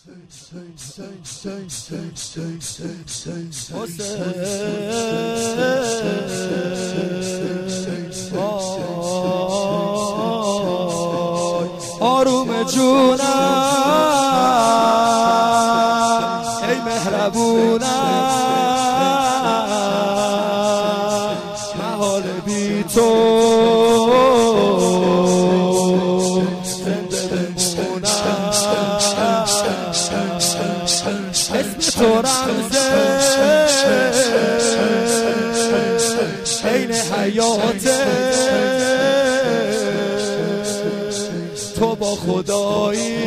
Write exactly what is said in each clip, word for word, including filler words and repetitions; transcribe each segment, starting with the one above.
آروم جونم ای مهربونم محال بی تو زنده بمونم اسم تو رمزه عین حیاته تو با خدایی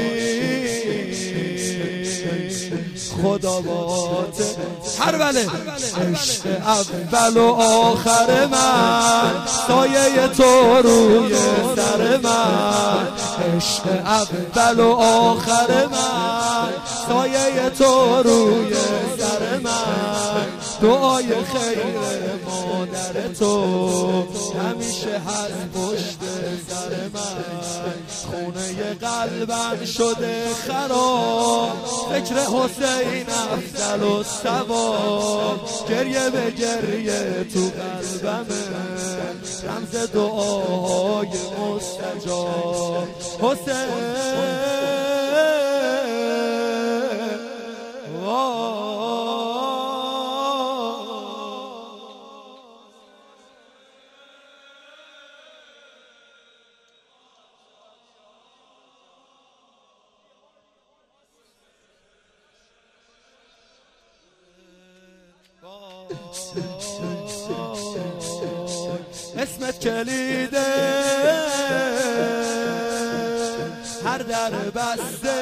خدا باته هر بله عشق اول و آخر من سایه تو روی سر من عشق اول و آخر من سایه تو روی سر من دعای خیر مادر تو همیشه هست پشت سر من خونه قلبم شده خراب فکر حسین افضل و ثواب گریه به گریه تو قلبمه رمز دعاهای مستجاب حسین اسمت کلیده هر در بسته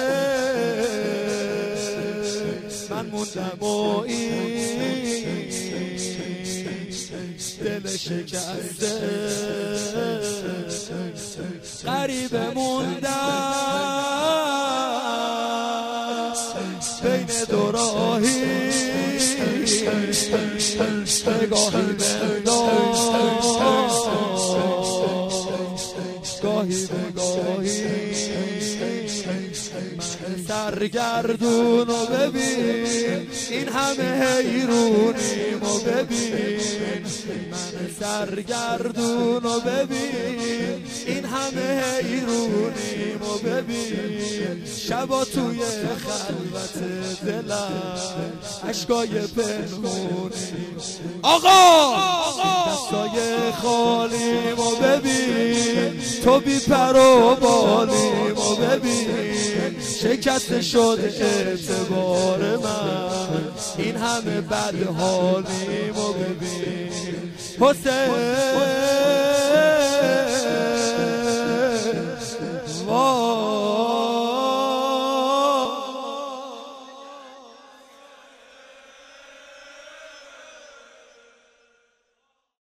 من موندم و این دل شکسته غریب موندم بین دو راهی گاهی بنداز گاهی به گاهی من سرگردون و ببین این همه حیرونیم و ببین من سرگردون و ببین این همه حیرونیم و ببین شبا توی خلوت دلم اشکای پنهونیم آقا دستای خالیم و ببین تو بی پر و بالیم و ببین شکست شد اعتبار من این همه بد حالیم و ببین حسین